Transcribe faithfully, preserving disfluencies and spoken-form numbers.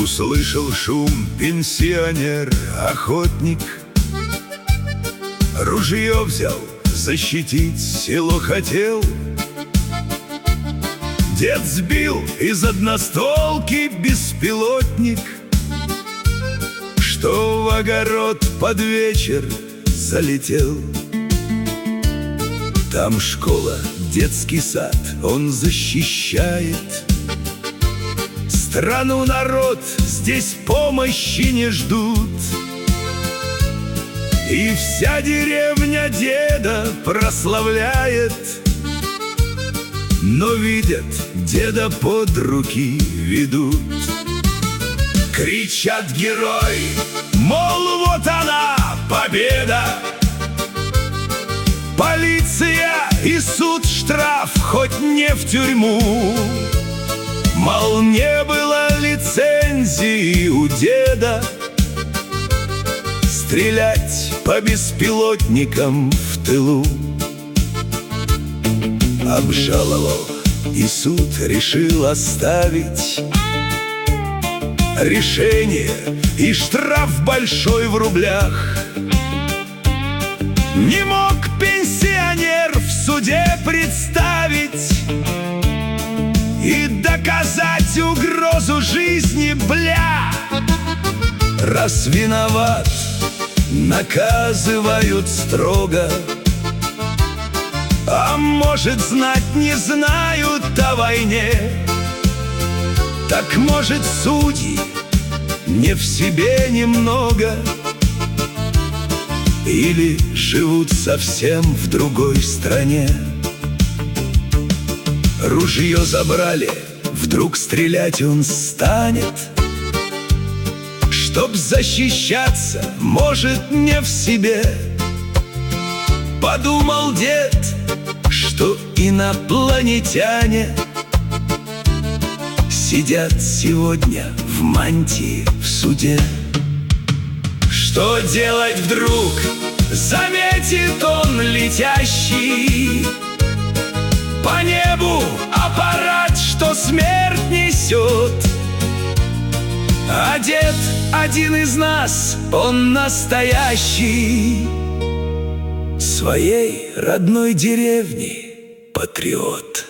Услышал шум пенсионер-охотник, ружье взял, защитить село хотел. Дед сбил из одностолки беспилотник, что в огород под вечер залетел. Там школа, детский сад, он защищает страну, народ, здесь помощи не ждут. И вся деревня деда прославляет, но видят, деда под руки ведут. Кричат герои, мол, вот она, победа. Полиция и суд, штраф, хоть не в тюрьму. Мол, не было лицензии у деда стрелять по беспилотникам в тылу. Обжаловал, и суд решил оставить решение, и штраф большой в рублях. Не мог пенсионер в суде представить и доказать угрозу жизни, бля. Раз виноват, наказывают строго, а может, знать не знают о войне. Так может, судьи не в себе немного, или живут совсем в другой стране. Ружье забрали, вдруг стрелять он станет, чтоб защищаться, может, не в себе. Подумал дед, что инопланетяне сидят сегодня в мантии в суде. Что делать вдруг, заметит он летящий по небу аппарат, что смерть несет. А дед один из нас, он настоящий, своей родной деревни патриот.